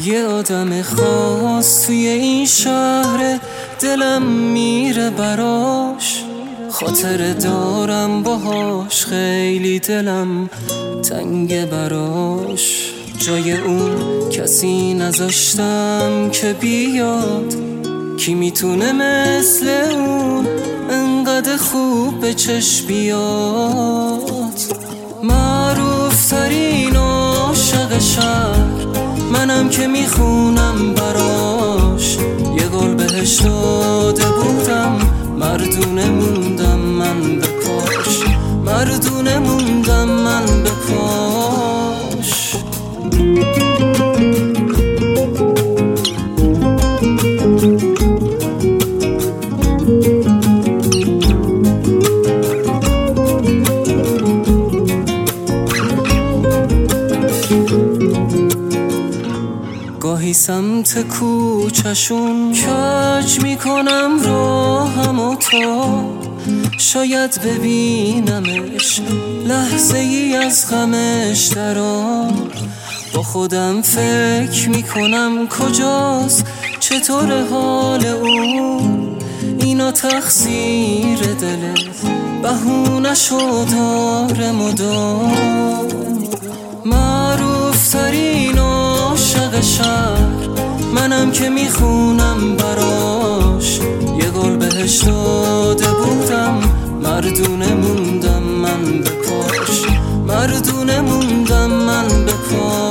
یه آدم خاص توی این شهر، دلم میره براش، خاطر دارم باهاش، خیلی دلم تنگ براش. جای اون کسی نذاشتم که بیاد، کی میتونه مثل اون انقدر خوب به چشم بیاد. معروف ترین عاشق شهر منم که میخونم براش، یه گل بهش داده بودم، مردونه موندم من به پاش، مردونه موندم من به پاش. گاهی سمت کوچشون کج میکنم راهم و تا شاید ببینمش، لحظه ای از غمش درا. با خودم فکر میکنم کجاست، چطور حال اون، اینا تقصیر دله، بهونه‌شو داره مدام. معروف ترین عاشق شهر منم که میخونم براش، یه گل بهش داده بودم، مردونه موندم من به پاش، مردونه موندم من به پاش.